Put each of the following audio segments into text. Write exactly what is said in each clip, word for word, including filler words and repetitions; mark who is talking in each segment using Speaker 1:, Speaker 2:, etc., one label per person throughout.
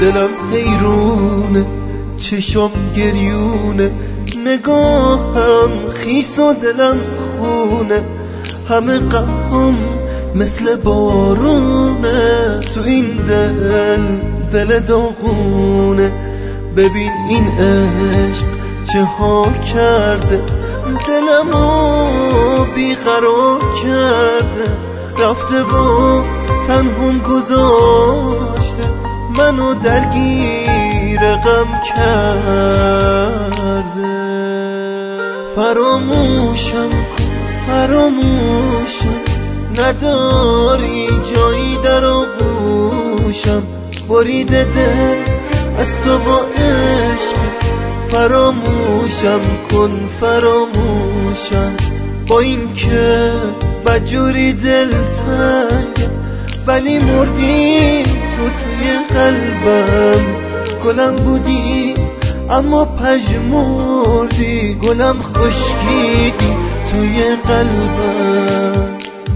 Speaker 1: دلم حیرونه، چشم گریونه، نگاهم خیس و دلم خونه، همه غمم مثل بارونه، تو این دل دل داغونه. ببین این عشق چه ها کرده، دلمو بیقرار کرده، رفته با تنهم گذاشته، منو درگیر غم کرده. فراموشم کن فراموشم، نداری جایی در آغوشم، بریده دل از تو با عشق. فراموشم کن فراموشم، با این که بجوری دل تنگ، ولی مردی تو توی قلبم. گلم بودی اما پژمردی، گلم خشکیدی توی قلبم.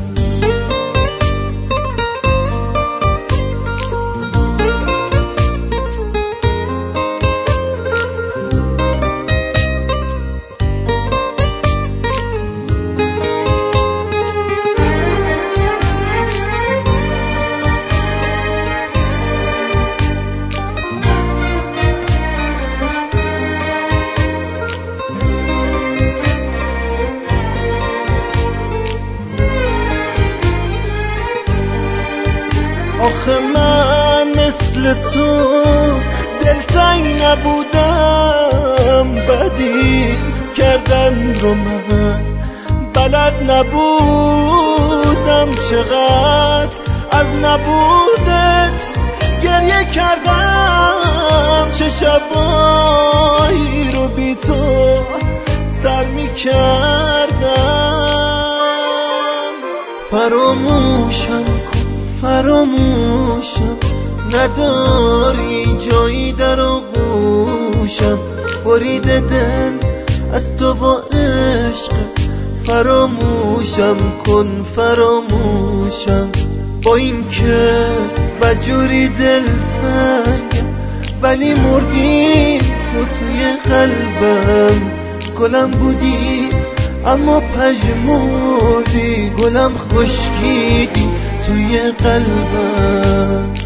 Speaker 1: آخه من مثل تو دلتنگ نبودم، بدی کردن رو من بلد نبودم، چقدر از نبودت گریه کردم، چه شبایی رو بی تو سر می کردم. فراموشم فراموشم، نداری جایی در آغوشم، بریده دل از تو با عشق. فراموشم کن فراموشم، با این که بجوری دل تنگ، ولی مردی تو توی قلبم. گلم بودی اما پژمردی، گلم خشکیدی توی قلبم.